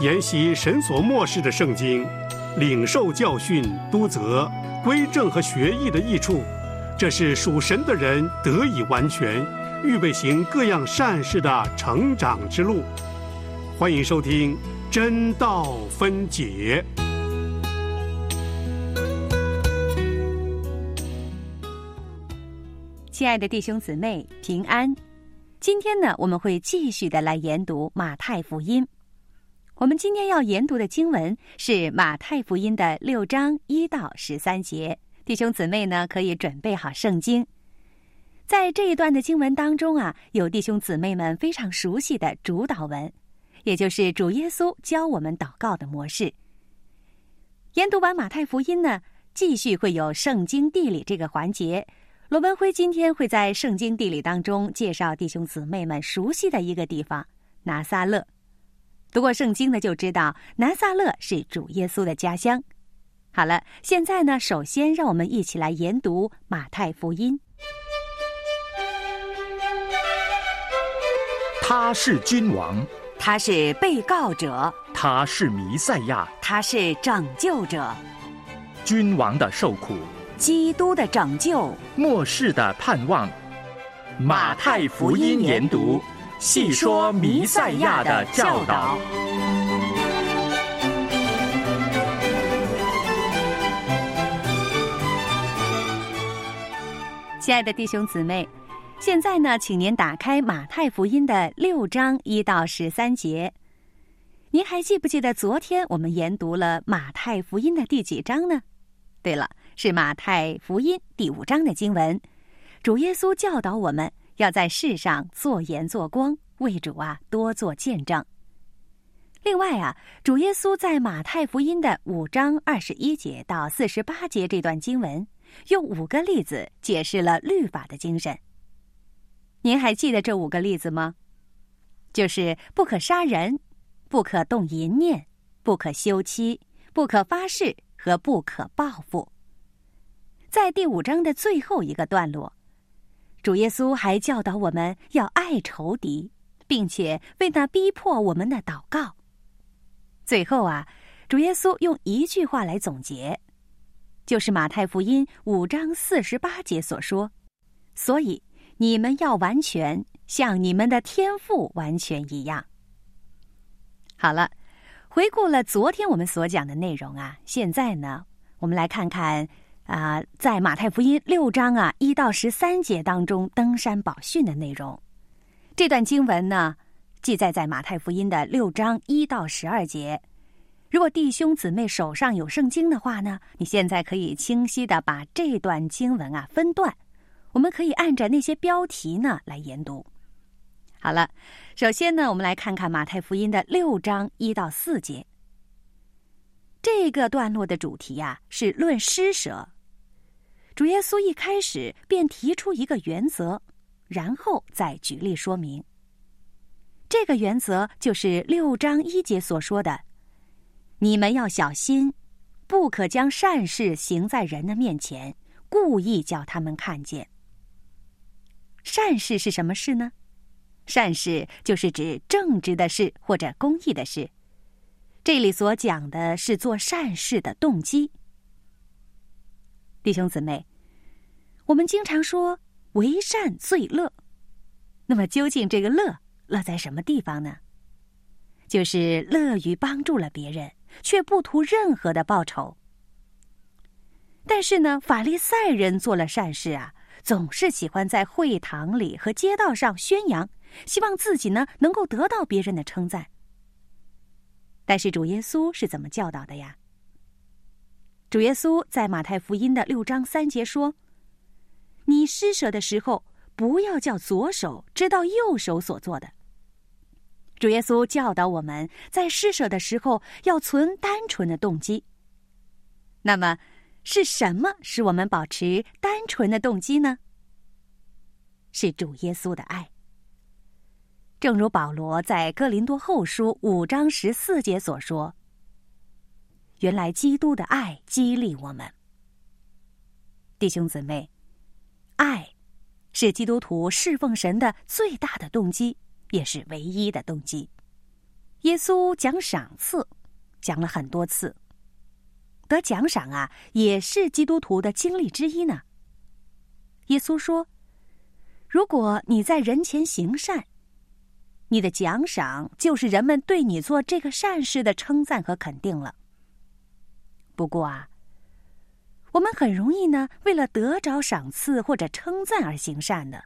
研习神所默示的圣经，领受教训、督责、归正和学艺的益处，这是属神的人得以完全，预备行各样善事的成长之路。欢迎收听真道分解。 亲爱的弟兄姊妹，平安。今天呢，我们会继续的来研读马太福音。我们今天要研读的经文是马太福音的6章1到13节。弟兄姊妹呢，可以准备好圣经。在这一段的经文当中啊，有弟兄姊妹们非常熟悉的主祷文，也就是主耶稣教我们祷告的模式。研读完马太福音呢，继续会有圣经地理这个环节。罗文辉今天会在圣经地理当中介绍弟兄姊妹们熟悉的一个地方——拿撒勒。读过圣经的就知道，拿撒勒是主耶稣的家乡。好了，现在呢，首先让我们一起来研读马太福音。 他是君王， 他是被告者， 他是弥赛亚， 他是拯救者。 君王的受苦， 基督的拯救， 末世的盼望。马太福音研读，细说弥赛亚的教导。 亲爱的弟兄姊妹，现在呢，请您打开马太福音的6章1到13节。您还记不记得昨天我们研读了马太福音的第几章呢？对了，是马太福音第5章的经文。主耶稣教导我们要在世上做盐做光，为主多做见证。另外主耶稣在马太福音的5章21节到48节这段经文，用5个例子解释了律法的精神。您还记得这5个例子吗？就是不可杀人，不可动淫念，不可休妻，不可发誓和不可报复。在第5章的最后一个段落，主耶稣还教导我们要爱仇敌，并且为那逼迫我们的祷告。最后主耶稣用一句话来总结，就是马太福音5章48节所说：所以你们要完全，像你们的天父完全一样。好了，回顾了昨天我们所讲的内容现在呢，我们来看看在马太福音6章1到13节当中登山宝训的内容。这段经文呢，记载在马太福音的6章1到12节。如果弟兄姊妹手上有圣经的话呢，你现在可以清晰的把这段经文分段，我们可以按照那些标题呢来研读。好了，首先呢，我们来看看马太福音的6章1到4节。这个段落的主题是论施舍。主耶稣一开始便提出一个原则，然后再举例说明。这个原则就是6章1节所说的：你们要小心，不可将善事行在人的面前，故意叫他们看见。善事是什么事呢？善事就是指正直的事或者公义的事。这里所讲的是做善事的动机。弟兄姊妹，我们经常说为善最乐，那么究竟这个乐在什么地方呢？就是乐于帮助了别人，却不图任何的报酬。但是呢，法利赛人做了善事总是喜欢在会堂里和街道上宣扬，希望自己呢能够得到别人的称赞。但是主耶稣是怎么教导的呀？主耶稣在马太福音的6章3节说：你施舍的时候，不要叫左手知道右手所做的。主耶稣教导我们在施舍的时候要存单纯的动机。那么是什么使我们保持单纯的动机呢？是主耶稣的爱。正如保罗在哥林多后书5章14节所说：原来基督的爱激励我们。弟兄姊妹，爱是基督徒侍奉神的最大的动机，也是唯一的动机。 耶稣讲赏赐，讲了很多次。得奖赏啊，也是基督徒的经历之一呢。耶稣说，如果你在人前行善，你的奖赏就是人们对你做这个善事的称赞和肯定了。不过啊，我们很容易呢，为了得着赏赐或者称赞而行善的。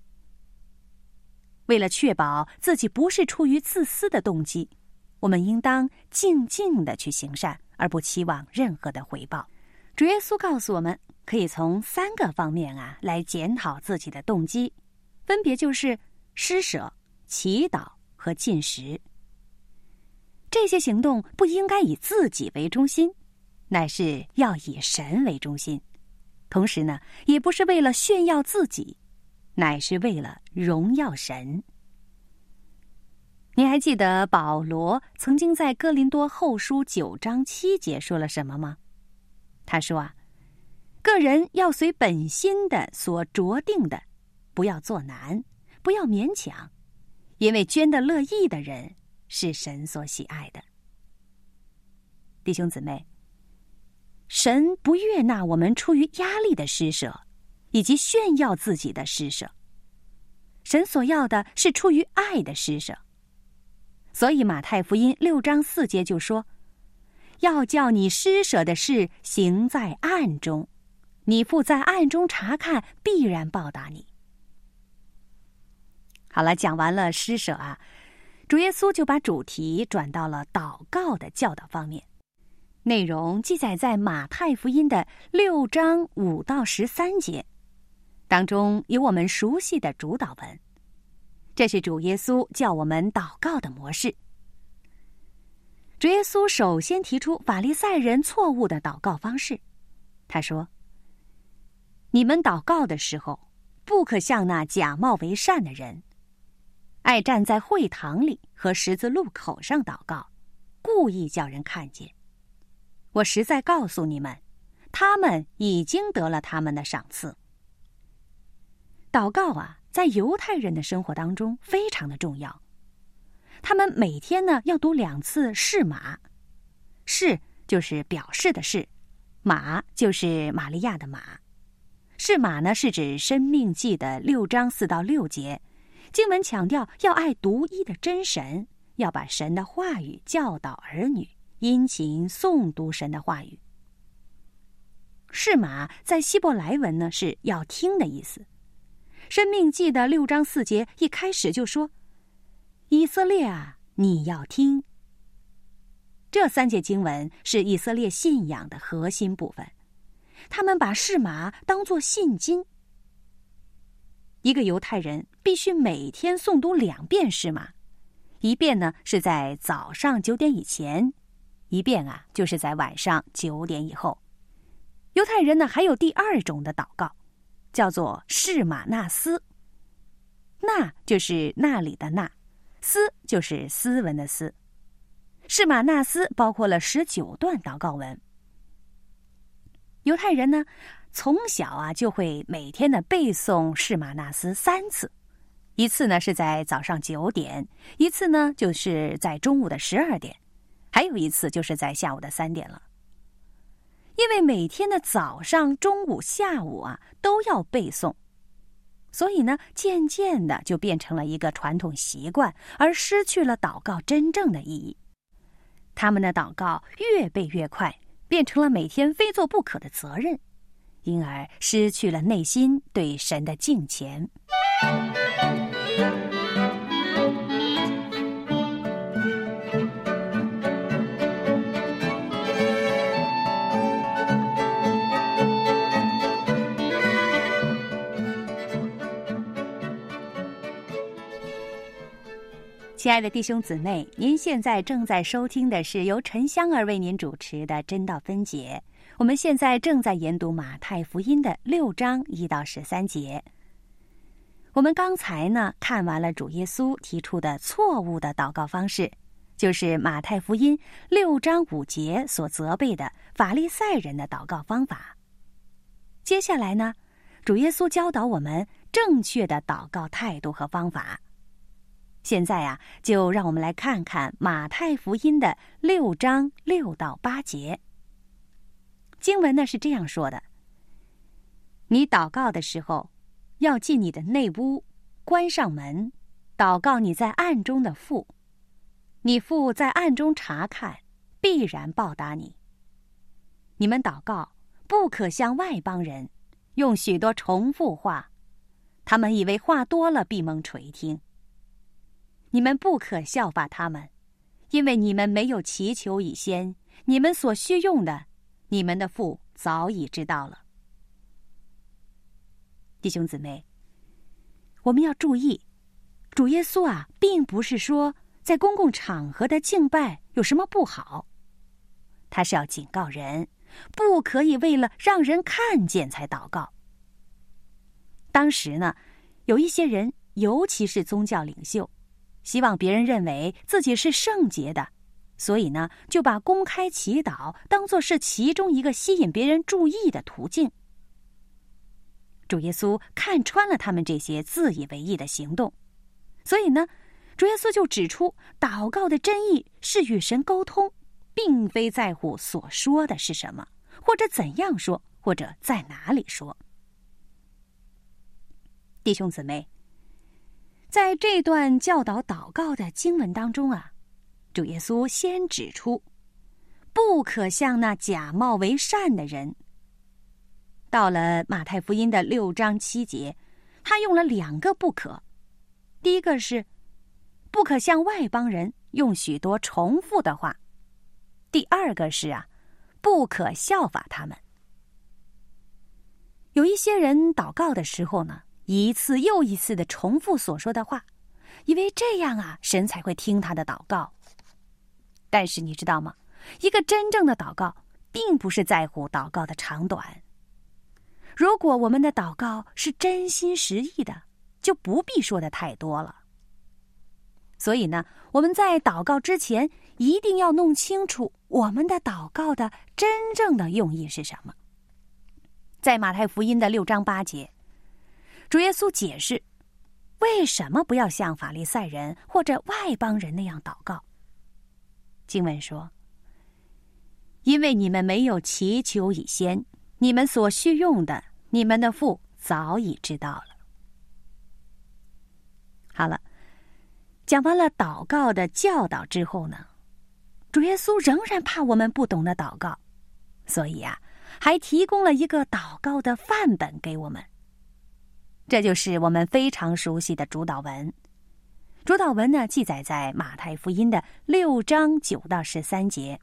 为了确保自己不是出于自私的动机，我们应当静静地去行善，而不期望任何的回报。主耶稣告诉我们，可以从3个方面啊来检讨自己的动机，分别就是施舍、祈祷和进食。这些行动不应该以自己为中心，乃是要以神为中心。同时呢，也不是为了炫耀自己，乃是为了荣耀神。你还记得保罗曾经在哥林多后书9章7节说了什么吗？他说啊，个人要随本心的所酌定的，不要做难，不要勉强，因为捐得乐意的人是神所喜爱的。弟兄姊妹，神不悦纳我们出于压力的施舍，以及炫耀自己的施舍。神所要的是出于爱的施舍。所以马太福音6章4节就说，要叫你施舍的事行在暗中，你父在暗中查看，必然报答你。好了，讲完了施舍啊，主耶稣就把主题转到了祷告的教导方面。内容记载在马太福音的6章5到13节，当中有我们熟悉的主祷文。这是主耶稣叫我们祷告的模式。主耶稣首先提出法利赛人错误的祷告方式。他说，你们祷告的时候，不可像那假冒为善的人，爱站在会堂里和十字路口上祷告，故意叫人看见。我实在告诉你们，他们已经得了他们的赏赐。祷告啊，在犹太人的生活当中非常的重要。他们每天呢要读2次释马，释就是表示的释，马就是玛利亚的马。释马呢是指申命记的6章4到6节，经文强调要爱独一的真神，要把神的话语教导儿女，殷勤诵读神的话语。释马在希伯来文呢是要听的意思。申命记的6章4节一开始就说，以色列啊，你要听。这3节经文是以色列信仰的核心部分，他们把释马当作信经。一个犹太人必须每天诵读2遍释马，一遍呢是在早上9点以前，一遍啊就是在晚上9点以后。犹太人呢还有第2种的祷告，叫做释马纳斯。那就是那里的那，斯就是斯文的斯。释马纳斯包括了19段祷告文。犹太人呢从小啊就会每天的背诵释马纳斯3次，一次呢是在早上9点，一次呢就是在中午的12点，还有一次就是在下午的3点了。因为每天的早上、中午、下午啊都要背诵，所以呢渐渐的就变成了一个传统习惯，而失去了祷告真正的意义。他们的祷告越背越快，变成了每天非做不可的责任，因而失去了内心对神的敬虔。亲爱的弟兄姊妹，您现在正在收听的是由陈香儿为您主持的真道分解。我们现在正在研读马太福音的6章1到13节。我们刚才呢看完了主耶稣提出的错误的祷告方式，就是马太福音6章5节所责备的法利赛人的祷告方法。接下来呢，主耶稣教导我们正确的祷告态度和方法。 现在啊，就让我们来看看马太福音的6章6到8节。经文呢是这样说的：你祷告的时候，要进你的内屋，关上门，祷告你在暗中的父。你父在暗中查看，必然报答你。你们祷告，不可像外邦人，用许多重复话，他们以为话多了必蒙垂听。你们不可效法他们，因为你们没有祈求以先，你们所需用的，你们的父早已知道了。弟兄姊妹，我们要注意，主耶稣啊，并不是说在公共场合的敬拜有什么不好，他是要警告人，不可以为了让人看见才祷告。当时呢，有一些人，尤其是宗教领袖，希望别人认为自己是圣洁的，所以呢，就把公开祈祷当作是其中一个吸引别人注意的途径。主耶稣看穿了他们这些自以为意的行动，所以呢，主耶稣就指出，祷告的真意是与神沟通，并非在乎所说的是什么，或者怎样说，或者在哪里说。弟兄姊妹，在这段教导祷告的经文当中啊，主耶稣先指出，不可像那假冒为善的人。到了马太福音的6章7节，他用了2个不可。第一个是不可像外邦人，用许多重复的话。第二个是不可效法他们。有一些人祷告的时候呢，一次又一次的重复所说的话，以为这样神才会听他的祷告。但是你知道吗？一个真正的祷告并不是在乎祷告的长短。如果我们的祷告是真心实意的，就不必说的太多了。所以呢，我们在祷告之前一定要弄清楚我们的祷告的真正的用意是什么。在马太福音的6章8节，主耶稣解释为什么不要像法利赛人或者外邦人那样祷告。经文说，因为你们没有祈求以先，你们所需用的，你们的父早已知道了。好了，讲完了祷告的教导之后呢，主耶稣仍然怕我们不懂得祷告，所以还提供了一个祷告的范本给我们。这就是我们非常熟悉的主祷文。主祷文呢，记载在马太福音的6章9到13节。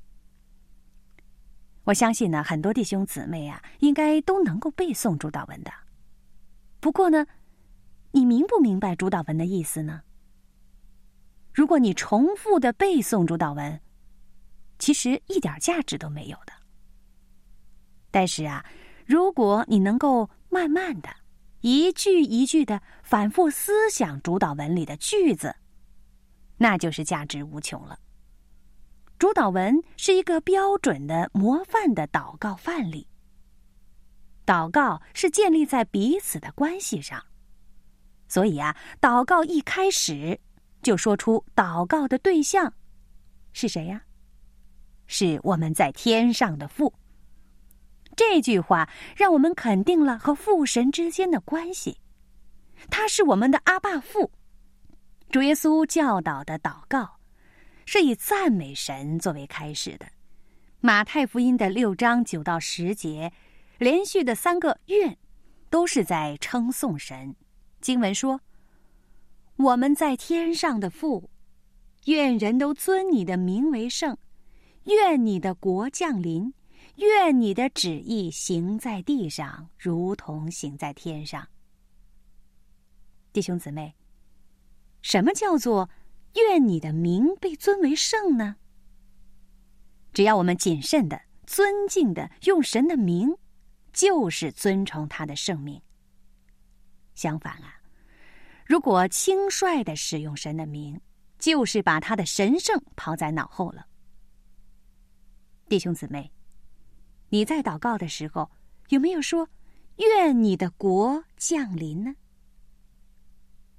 我相信呢，很多弟兄姊妹应该都能够背诵主祷文的。不过呢，你明不明白主祷文的意思呢？如果你重复的背诵主祷文，其实一点价值都没有的。但是如果你能够慢慢的一句一句的反复思想主祷文里的句子，那就是价值无穷了。主祷文是一个标准的模范的祷告范例。祷告是建立在彼此的关系上，所以祷告一开始就说出祷告的对象是谁呀？是我们在天上的父。这句话让我们肯定了和父神之间的关系，他是我们的阿爸父。主耶稣教导的祷告是以赞美神作为开始的。马太福音的6章9到10节，连续的3个愿都是在称颂神。经文说，我们在天上的父，愿人都尊你的名为圣，愿你的国降临，愿你的旨意行在地上，如同行在天上。弟兄姊妹，什么叫做愿你的名被尊为圣呢？只要我们谨慎的、尊敬的用神的名，就是尊崇他的圣名。相反如果轻率的使用神的名，就是把他的神圣抛在脑后了。弟兄姊妹，你在祷告的时候，有没有说愿你的国降临呢？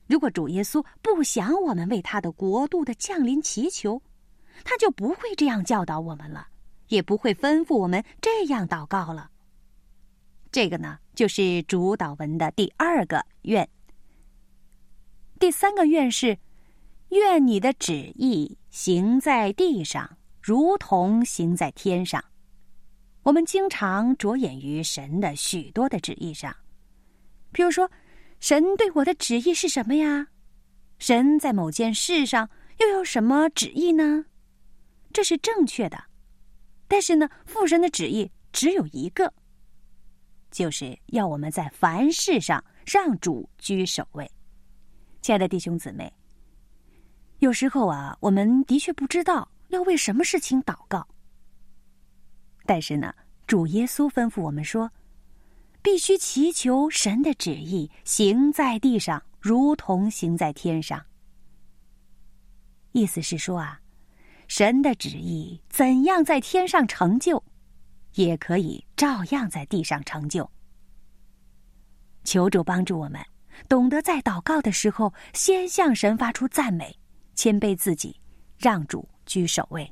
如果主耶稣不想我们为他的国度的降临祈求，他就不会这样教导我们了，也不会吩咐我们这样祷告了。这个呢，就是主祷文的第2个愿。第3个愿是愿你的旨意行在地上，如同行在天上。我们经常着眼于神的许多的旨意上，比如说，神对我的旨意是什么呀？神在某件事上又有什么旨意呢？这是正确的。但是呢，父神的旨意只有一个，就是要我们在凡事上让主居首位。亲爱的弟兄姊妹，有时候啊，我们的确不知道要为什么事情祷告。但是呢，主耶稣吩咐我们说，必须祈求神的旨意行在地上，如同行在天上。意思是说啊，神的旨意怎样在天上成就，也可以照样在地上成就。求主帮助我们懂得在祷告的时候先向神发出赞美，谦卑自己，让主居首位。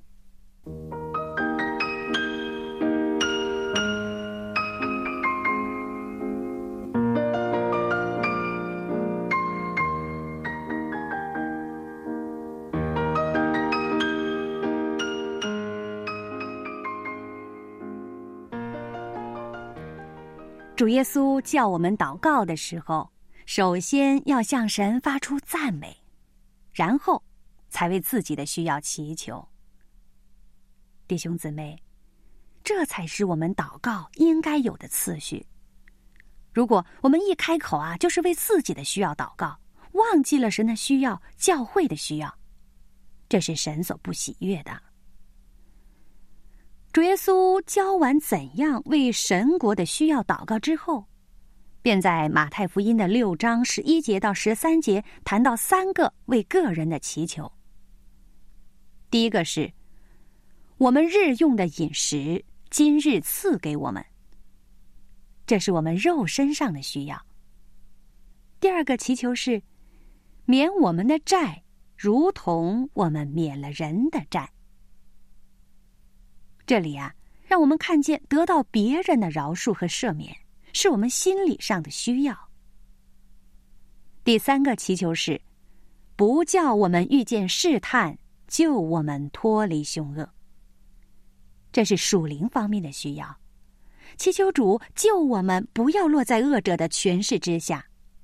主耶稣叫我们祷告的时候，首先要向神发出赞美，然后才为自己的需要祈求。弟兄姊妹，这才是我们祷告应该有的次序。如果我们一开口啊，就是为自己的需要祷告，忘记了神的需要、教会的需要，这是神所不喜悦的。主耶稣教完怎样为神国的需要祷告之后，便在马太福音的6章11节到13节谈到3个为个人的祈求。第一个是我们日用的饮食，今日赐给我们，这是我们肉身上的需要。第2个祈求是免我们的债，如同我们免了人的债。这里啊，让我们看见得到别人的饶恕和赦免是我们心理上的需要。第3个祈求是不叫我们遇见试探，救我们脱离凶恶，这是属灵方面的需要，祈求主救我们不要落在恶者的权势之下。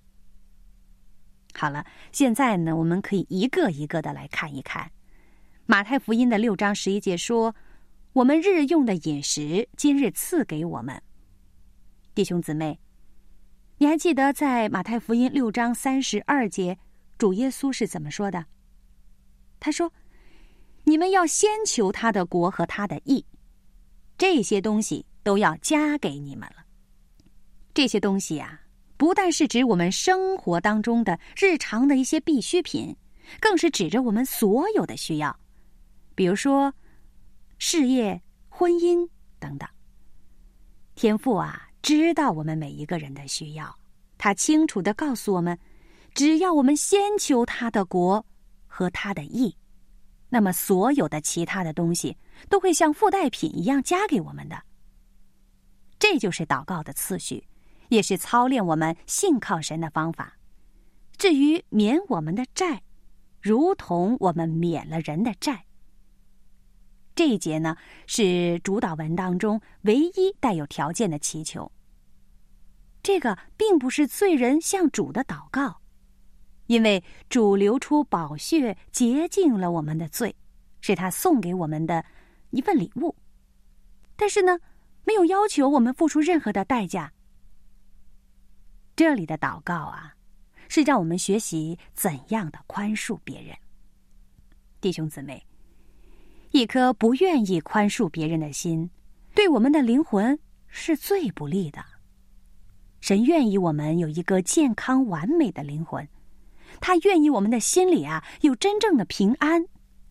好了，现在呢，我们可以一个一个的来看一看。马太福音的6章11节说，我们日用的饮食，今日赐给我们。弟兄姊妹，你还记得在马太福音6章32节，主耶稣是怎么说的？他说，你们要先求他的国和他的义，这些东西都要加给你们了。这些东西啊，不但是指我们生活当中的日常的一些必需品，更是指着我们所有的需要，比如说事业、婚姻等等。天父啊，知道我们每一个人的需要，他清楚地告诉我们，只要我们先求他的国和他的义，那么所有的其他的东西都会像附带品一样加给我们的。这就是祷告的次序，也是操练我们信靠神的方法。至于免我们的债，如同我们免了人的债，这一节呢，是主祷文当中唯一带有条件的祈求。这个并不是罪人向主的祷告，因为主流出宝血洁净了我们的罪，是他送给我们的一份礼物。但是呢，没有要求我们付出任何的代价。这里的祷告啊，是让我们学习怎样的宽恕别人。弟兄姊妹，一颗不愿意宽恕别人的心，对我们的灵魂是最不利的。神愿意我们有一个健康完美的灵魂，他愿意我们的心里啊有真正的平安。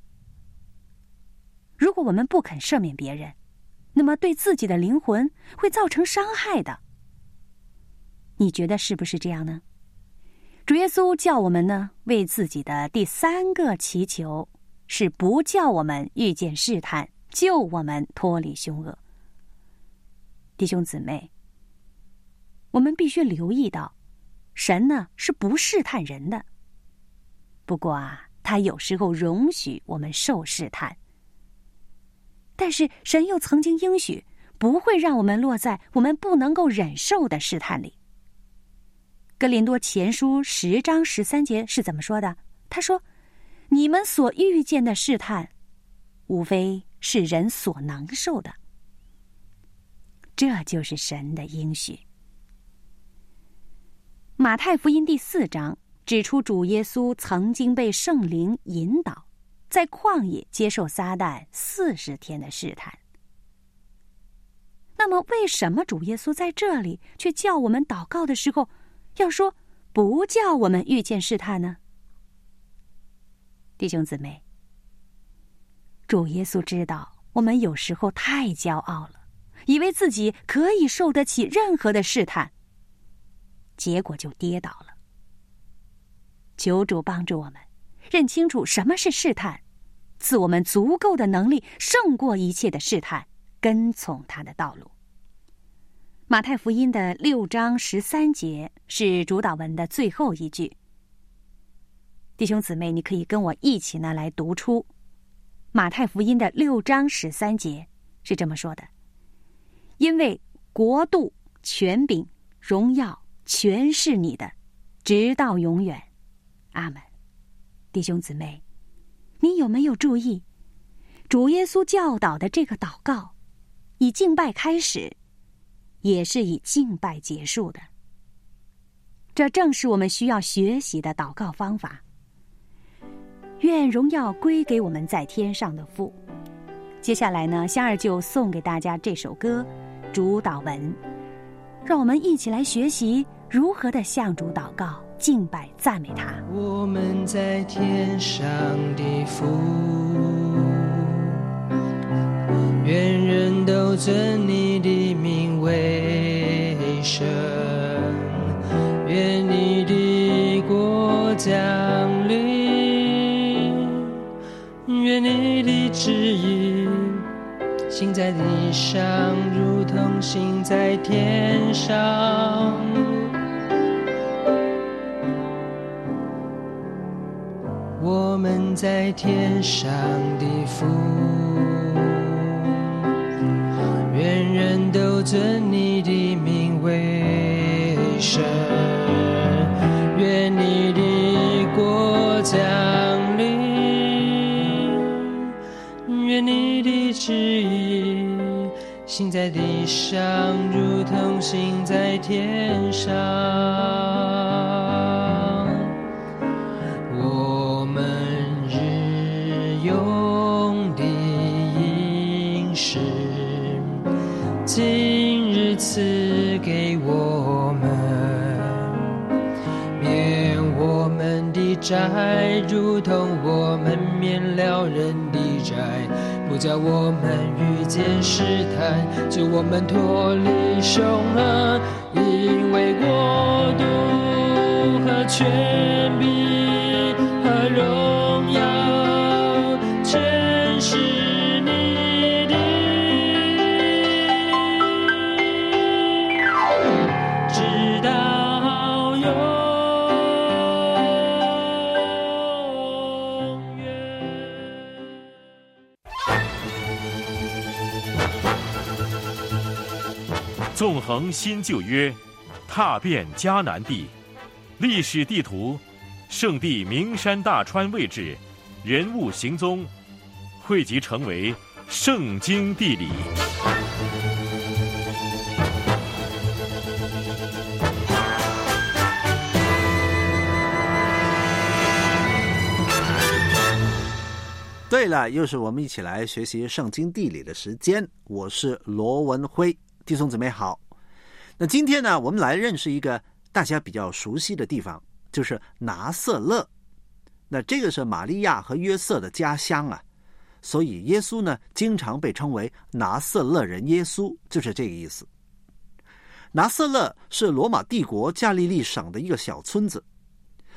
如果我们不肯赦免别人，那么对自己的灵魂会造成伤害的。你觉得是不是这样呢？主主耶稣叫我们呢，为自己的第3个祈求是不叫我们遇见试探，救我们脱离凶恶。弟兄姊妹，我们必须留意到，神呢是不试探人的。不过他有时候容许我们受试探，但是神又曾经应许不会让我们落在我们不能够忍受的试探里。哥林多前书10章13节是怎么说的？他说，你们所遇见的试探，无非是人所能受的。这就是神的应许。马太福音第4章指出，主耶稣曾经被圣灵引导，在旷野接受撒旦40天的试探。那么为什么主耶稣在这里却叫我们祷告的时候要说不叫我们遇见试探呢？弟兄姊妹，主耶稣知道我们有时候太骄傲了，以为自己可以受得起任何的试探，结果就跌倒了。求主帮助我们认清楚什么是试探，赐我们足够的能力胜过一切的试探，跟从他的道路。马太福音的6章13节是主祷文的最后一句。弟兄姊妹，你可以跟我一起呢来读出马太福音的6章13节是这么说的：因为国度、权柄、荣耀全是你的，直到永远。阿们。弟兄姊妹，你有没有注意主耶稣教导的这个祷告以敬拜开始，也是以敬拜结束的？这正是我们需要学习的祷告方法。愿荣耀归给我们在天上的父。接下来呢，香儿就送给大家这首歌主祷文，让我们一起来学习如何的向主祷告、敬拜、赞美他。 我们在天上的父，愿人都尊你的名为圣，愿你的国降临，愿你的旨意行在地上，如同行在天上。我们在天上的父，愿人都尊你的名为圣，愿你的国降临，愿你的旨意行在地上，如同行在天上。我们日用的饮食，今日赐给我们，免我们的债，如同我们免了人的债，不叫我们遇见试探，救我们脱离凶恶，因为国度和权柄和荣耀全是你的，直到永远。 纵横新旧约，踏遍迦南地，历史地图，圣地名山大川位置，人物行踪，汇集成为圣经地理。 对了，又是我们一起来学习圣经地理的时间，我是罗文辉。弟兄姊妹好。那今天呢，我们来认识一个大家比较熟悉的地方，就是拿撒勒。那这个是玛利亚和约瑟的家乡啊，所以耶稣呢经常被称为拿撒勒人耶稣，就是这个意思。拿撒勒是罗马帝国加利利省的一个小村子，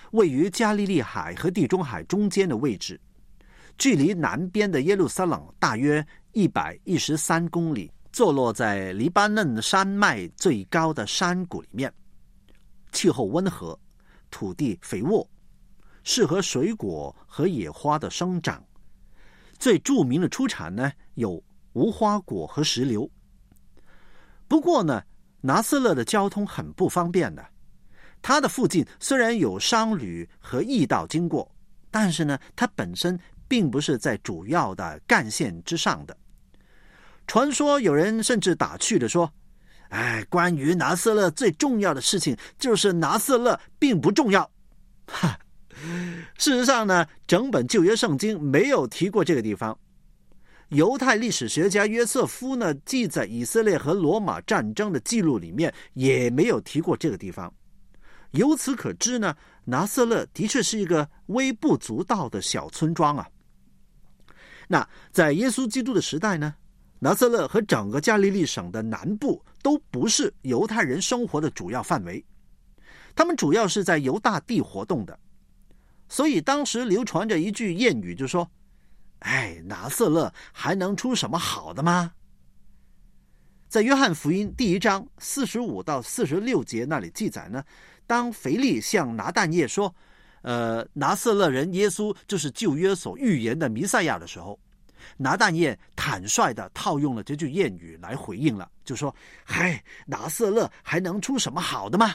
位于加利利海和地中海中间的位置，距离南边的耶路撒冷大约113公里，坐落在黎巴嫩山脉最高的山谷里面，气候温和，土地肥沃，适合水果和野花的生长。最著名的出产呢有无花果和石榴。不过呢，拿撒勒的交通很不方便的。它的附近虽然有商旅和驿道经过，但是呢，它本身并不是在主要的干线之上的。传说有人甚至打趣的说，关于拿撒勒最重要的事情就是拿撒勒并不重要。事实上呢，整本旧约圣经没有提过这个地方。犹太历史学家约瑟夫呢，记载以色列和罗马战争的记录里面也没有提过这个地方。由此可知呢，拿撒勒的确是一个微不足道的小村庄啊。那在耶稣基督的时代呢，拿撒勒和整个加利利省的南部都不是犹太人生活的主要范围，他们主要是在犹大地活动的。所以当时流传着一句谚语，就说拿撒勒还能出什么好的吗？在约翰福音第1章45到46节那里记载呢，当腓力向拿但业说拿撒勒人耶稣就是旧约所预言的弥赛亚的时候，拿但业坦率地套用了这句谚语来回应了，就说拿撒勒还能出什么好的吗？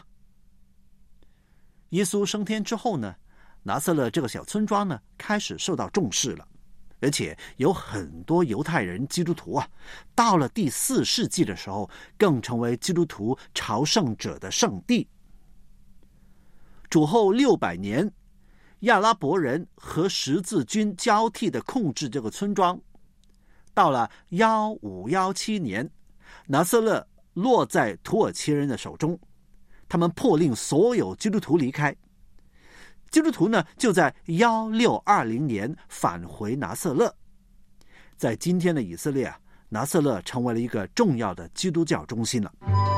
耶稣升天之后呢，拿撒勒这个小村庄呢开始受到重视了，而且有很多犹太人基督徒啊，到了第4世纪的时候更成为基督徒朝圣者的圣地。主后600年，亚拉伯人和十字军交替的控制这个村庄。到了1517年，拿撒勒落在土耳其人的手中，他们迫令所有基督徒离开。基督徒呢，就在1620年返回拿撒勒。在今天的以色列啊，拿撒勒成为了一个重要的基督教中心了。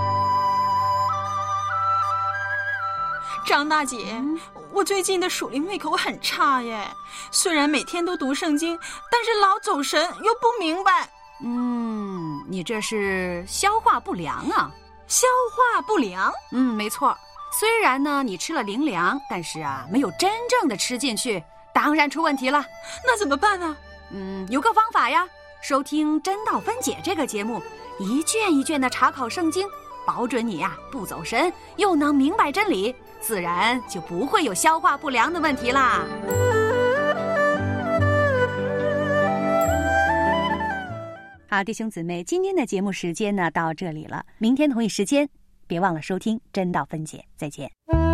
张大姐，我最近的属灵胃口很差耶，虽然每天都读圣经，但是老走神又不明白。 你这是消化不良啊。 消化不良？ 没错。虽然呢你吃了灵粮，但是啊没有真正的吃进去，当然出问题了。 那怎么办呢？ 有个方法呀，收听真道分解这个节目，一卷一卷的查考圣经，保准你呀不走神，又能明白真理，自然就不会有消化不良的问题啦。好，弟兄姊妹，今天的节目时间呢到这里了，明天同一时间别忘了收听真道分解，再见。